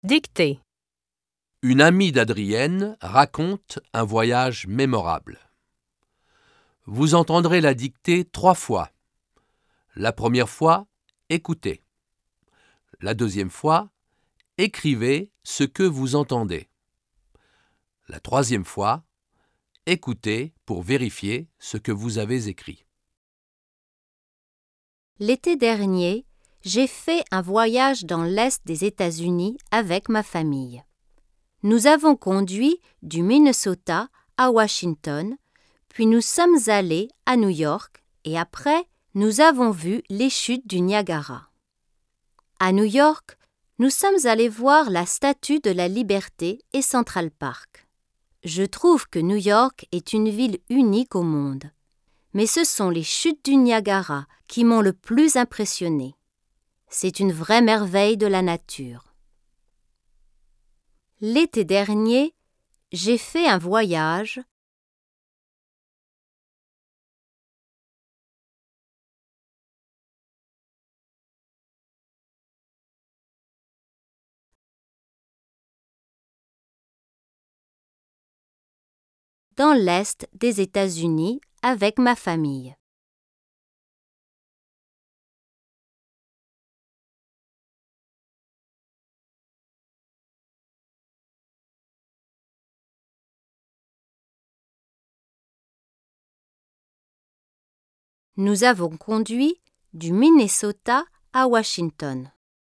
Dictée. Une amie d'Adrienne raconte un voyage mémorable. Vous entendrez la dictée 3 fois. La première fois, écoutez. La deuxième fois, écrivez ce que vous entendez. La troisième fois, écoutez pour vérifier ce que vous avez écrit. L'été dernier, j'ai fait un voyage dans l'Est des États-Unis avec ma famille. Nous avons conduit du Minnesota à Washington, puis nous sommes allés à New York et après, nous avons vu les chutes du Niagara. À New York, nous sommes allés voir la Statue de la Liberté et Central Park. Je trouve que New York est une ville unique au monde. Mais ce sont les chutes du Niagara qui m'ont le plus impressionné. C'est une vraie merveille de la nature. L'été dernier, j'ai fait un voyage dans l'Est des États-Unis avec ma famille. Nous avons conduit du Minnesota à Washington.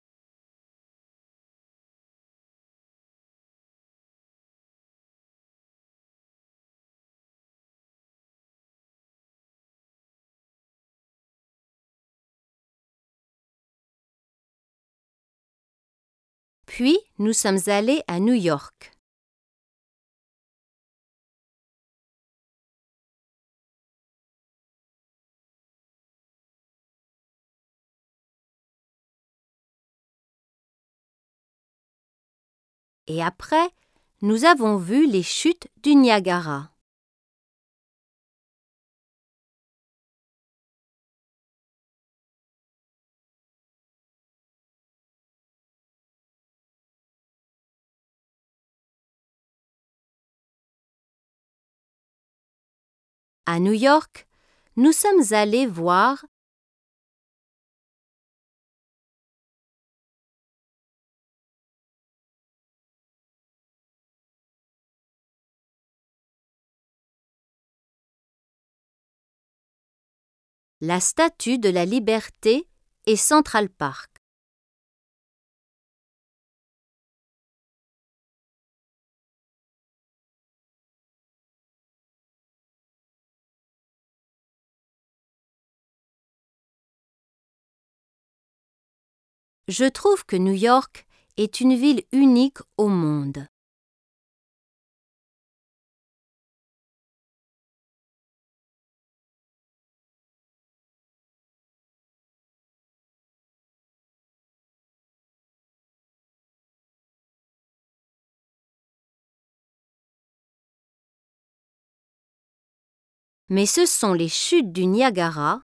Puis, nous sommes allés à New York. Et après, nous avons vu les chutes du Niagara. À New York, nous sommes allés voir la Statue de la Liberté et Central Park. Je trouve que New York est une ville unique au monde. Mais ce sont les chutes du Niagara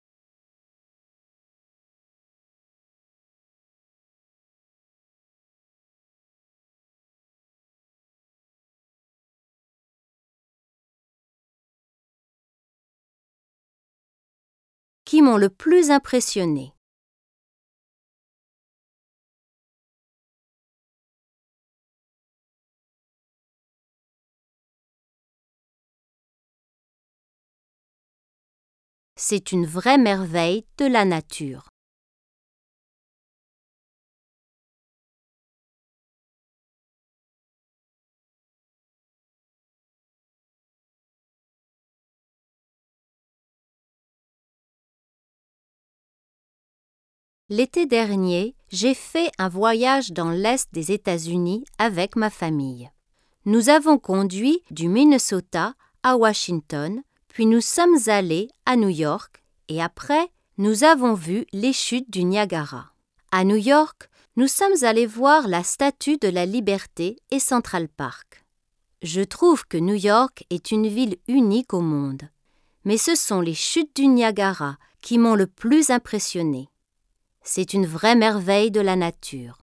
qui m'ont le plus impressionné. C'est une vraie merveille de la nature. L'été dernier, j'ai fait un voyage dans l'Est des États-Unis avec ma famille. Nous avons conduit du Minnesota à Washington, puis nous sommes allés à New York et après, nous avons vu les chutes du Niagara. À New York, nous sommes allés voir la Statue de la Liberté et Central Park. Je trouve que New York est une ville unique au monde. Mais ce sont les chutes du Niagara qui m'ont le plus impressionné. C'est une vraie merveille de la nature.